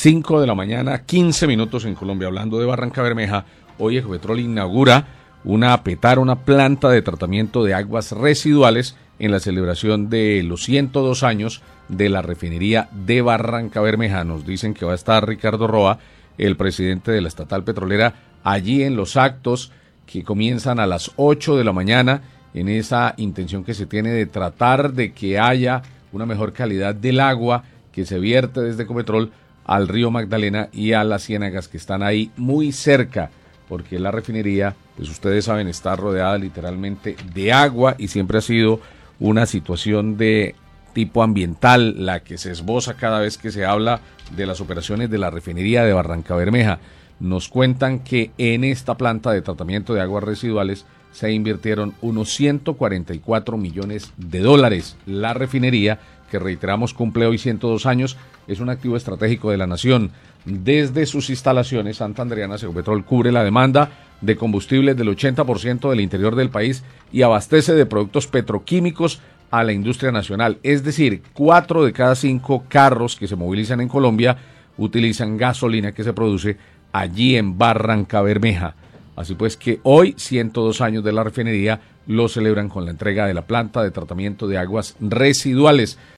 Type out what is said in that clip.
5 de la mañana, 15 minutos en Colombia. Hablando de Barrancabermeja, hoy Ecopetrol inaugura una planta de tratamiento de aguas residuales en la celebración de los 102 años de la refinería de Barrancabermeja. Nos dicen que va a estar Ricardo Roa, el presidente de la estatal petrolera, allí en los actos que comienzan a las 8 de la mañana, en esa intención que se tiene de tratar de que haya una mejor calidad del agua que se vierte desde Ecopetrol al río Magdalena y a las ciénagas que están ahí muy cerca, porque la refinería, pues ustedes saben, está rodeada literalmente de agua y siempre ha sido una situación de tipo ambiental la que se esboza cada vez que se habla de las operaciones de la refinería de Barrancabermeja. Nos cuentan que en esta planta de tratamiento de aguas residuales se invirtieron unos 144 millones de dólares. La refinería, que reiteramos cumple hoy 102 años, es un activo estratégico de la nación. Desde sus instalaciones santandereanas, Ecopetrol cubre la demanda de combustibles del 80% del interior del país y abastece de productos petroquímicos a la industria nacional. Es decir, 4 de cada 5 carros que se movilizan en Colombia utilizan gasolina que se produce allí en Barrancabermeja. Así pues que hoy, 102 años de la refinería, lo celebran con la entrega de la planta de tratamiento de aguas residuales.